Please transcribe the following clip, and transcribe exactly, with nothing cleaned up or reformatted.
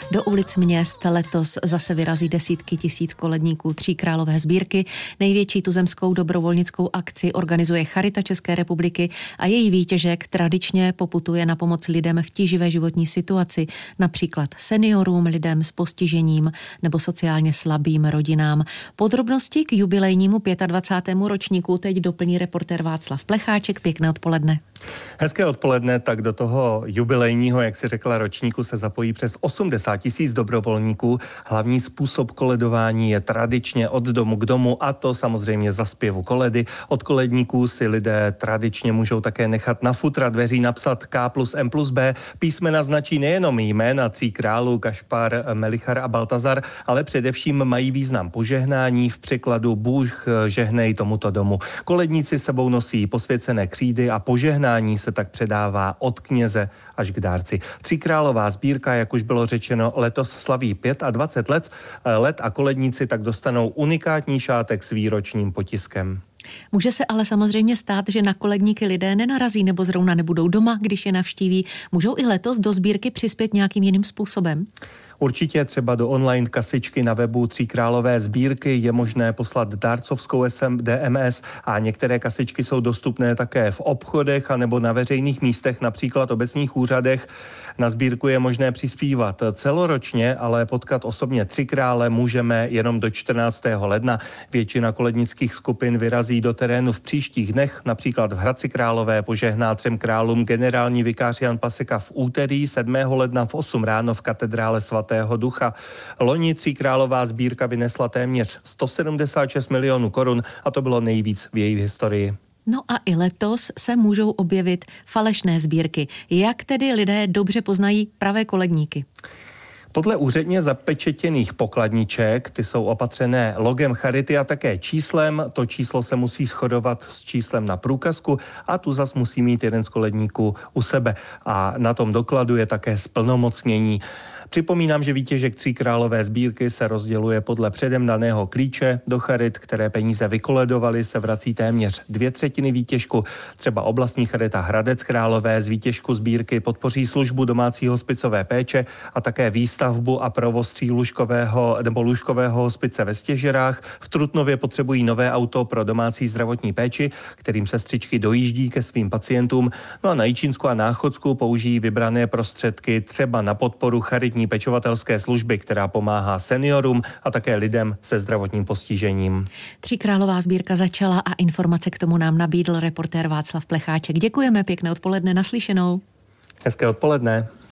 Do ulic měst letos zase vyrazí desítky tisíc koledníků Tříkrálové sbírky. Největší tuzemskou dobrovolnickou akci organizuje Charita České republiky a její výtěžek tradičně poputuje na pomoc lidem v tíživé životní situaci, například seniorům, lidem s postižením nebo sociálně slabým rodinám. Podrobnosti k jubilejnímu dvacátému pátému ročníku teď doplní reportér Václav Plecháček. Pěkné odpoledne. Hezké odpoledne, tak do toho jubilejního, jak si řekla, ročníku se zapojí přes osmdesát tisíc dobrovolníků. Hlavní způsob koledování je tradičně od domu k domu, a to samozřejmě za zpěvu koledy. Od koledníků si lidé tradičně můžou také nechat na futra dveří napsat K plus M plus B. Písmena značí nejenom jména tří králů Kašpar, Melichar a Baltazar, ale především mají význam požehnání, v překladu Bůh žehnej tomuto domu. Koledníci sebou nosí posvěcené křídy a požehnání se tak předává od kněze až k dárci. Tříkrálová sbírka, jak už bylo řečeno, letos slaví dvacet pět let, let a koledníci tak dostanou unikátní šátek s výročním potiskem. Může se ale samozřejmě stát, že na koledníky lidé nenarazí nebo zrovna nebudou doma, když je navštíví. Můžou i letos do sbírky přispět nějakým jiným způsobem? Určitě třeba do online kasičky na webu Tříkrálové sbírky je možné poslat dárcovskou D M S a některé kasičky jsou dostupné také v obchodech anebo na veřejných místech, například obecních úřadech. Na sbírku je možné přispívat celoročně, ale potkat osobně tři krále můžeme jenom do čtrnáctého ledna. Většina kolednických skupin vyrazí do terénu v příštích dnech, například v Hradci Králové požehná třem králům generální vikář Jan Paseka v úterý sedmého ledna v osm ráno v katedrále svatého Ducha. Loni Tříkrálová sbírka vynesla téměř sto sedmdesát šest milionů korun a to bylo nejvíc v její historii. No a i letos se můžou objevit falešné sbírky. Jak tedy lidé dobře poznají pravé koledníky? Podle úředně zapečetěných pokladniček, ty jsou opatřené logem Charity a také číslem. To číslo se musí shodovat s číslem na průkazku a tu zas musí mít jeden z koledníků u sebe. A na tom dokladu je také splnomocnění. Připomínám, že výtěžek Tříkrálové sbírky se rozděluje podle předem daného klíče. Do charit, které peníze vykoledovaly, se vrací téměř dvě třetiny výtěžku. Třeba oblastní charita Hradec Králové z výtěžku sbírky podpoří službu domácí hospicové péče a také výstavbu a provoz tří lůžkového nebo lůžkového hospice ve Stěžerách. V Trutnově potřebují nové auto pro domácí zdravotní péči, kterým sestřičky dojíždí ke svým pacientům. No a na Jičínsku a Náchodsku použijí vybrané prostředky třeba na podporu charitní pečovatelské služby, která pomáhá seniorům a také lidem se zdravotním postižením. Tříkrálová sbírka začala a informace k tomu nám nabídl reportér Václav Plecháček. Děkujeme, pěkné odpoledne, naslyšenou. Hezké odpoledne.